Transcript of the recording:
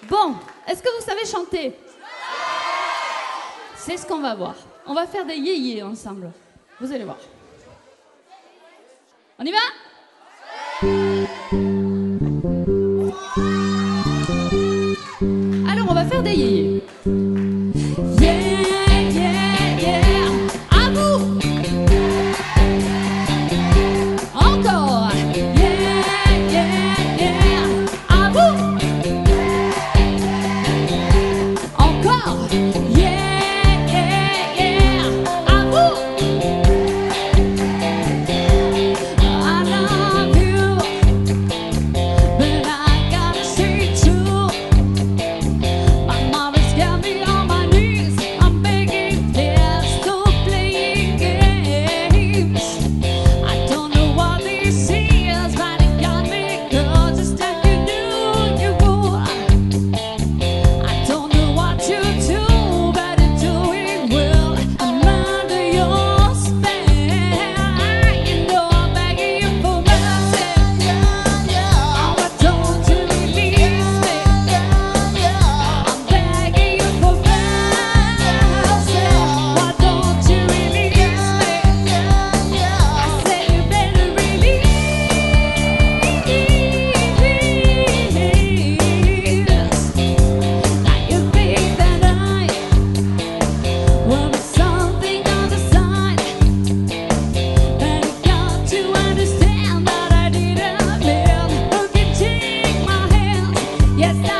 Bon, est-ce que vous savez chanter? C'est ce qu'on va voir. On va faire des yéyés ensemble. Vous allez voir. On y va? Alors, on va faire des yéyés. Yeah, yeah, yeah. À vous. Encore. Yeah, yeah, yeah. À vous. Encore. Yeah, yeah, yeah. À vous. I love you, but I gotta say too. My mother's got me on my knees. I'm begging, please stop playing games. I don't know what this is, but it got me good, just like you knew you would. I don't know what to do, but you're doing well. I'm under your spell. You know I'm begging you for mercy. Oh, why don't you release me? I'm begging you for mercy. Why don't you release me? I said you better release. Now you think that I will be something on the side, but you got to understand that I didn't mean. You can take my hand, yes.